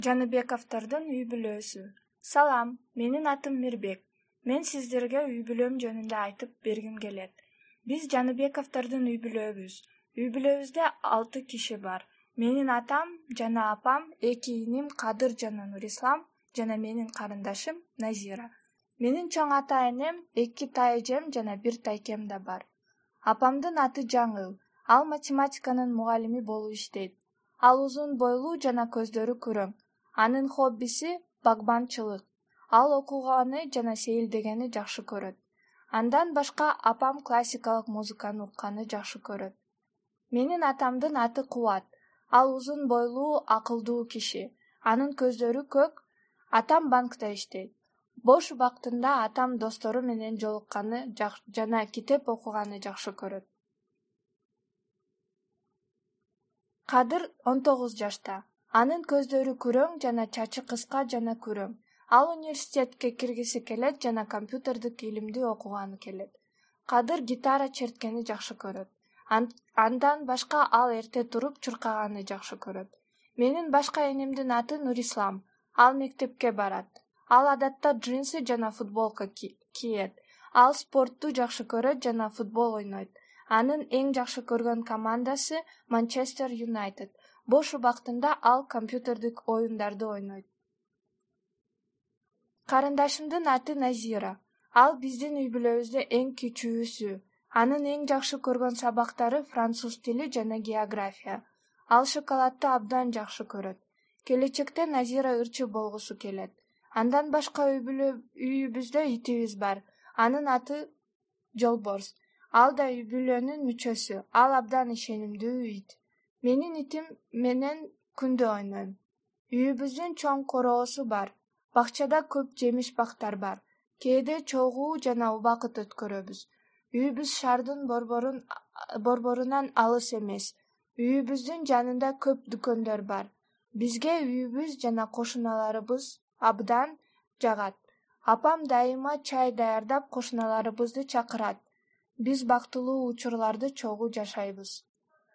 Жаныбековдордун үй бүлөсү. Салам, менин атым Мирбек. Мен сиздерге үй бүлөм жөнүндө айтып бергим келет. Биз Жаныбековдордун үй бүлөбүз. Үй бүлөбүздө 6 киши бар. Менин атам жана апам, 2 иним Кадыр жана Нурислам жана менин карындашым Назира. Менин чоң ата энем, 2 тайэжем жана 1 тайкем да бар. Апамдын аты Жаңыл. Ал математиканын мугалими болуп иштейт. Ал узун бойлуу жана көздөрү күрөң. Анын хоббиси багбанчылык. Ал окуганы жана сейилдегени жакшы көрөт. Андан башка апам классикалык музыканы укканды жакшы көрөт. Менин атамдын аты Кубат. Ал узун бойлуу, акылдуу киши. Анын көздөрү көк. Атам банкта иштейт. Бош убактында атам достору менен жолукканды жана китеп окуганды жакшы көрөт. Кадыр 19 жашта. Анын көздөрү күрөң жана чачы кыска жана күрөң. Ал университетке киргиси келет жана компьютердик илимди окуганы келет. Кадыр гитара черткени жакшы көрөт. Андан башка ал эрте туруп чуркаганды жакшы көрөт. Менин башка энемдин аты Нурислам. Ал мектепке барат. Ал адатта джинсы жана футболка кийет. Ал спортту жакшы көрөт жана футбол ойнойт. Анын эң жакшы көргөн командасы Манчестер Юнайтед. Бош убактында ал компьютердик оюндарды ойнойт. Карындашымдын аты Назира. Ал биздин үй бүлөбүздө эң кичүүсү. Анын эң жакшы көргөн сабактары француз тили жана география. Ал шоколадты абдан жакшы көрөт. Келечекте Назира ырчы болгусу келет. Андан башка үйүбүздө итибиз бар. Анын аты Жолборс. Ал да үй бүлөнүн мүчөсү. Ал абдан ишенимдүү ит. Менин итим менен күндө ойнойм. Үйүбүздүн чоң короосу бар. Бакчада көп жемиш бактар бар. Кээде чогуу жана убакыт өткөрөбүз. Үйүбүз шаардын борборунан алыс эмес. Үйүбүздүн жанында көп дүкөндөр бар. Бизге үйүбүз жана кошуналарыбыз абдан жагат. Апам дайыма чай даярдап кошуналарыбызды чакырат. Биз бактылуу учурларды чогуу жашайбыз.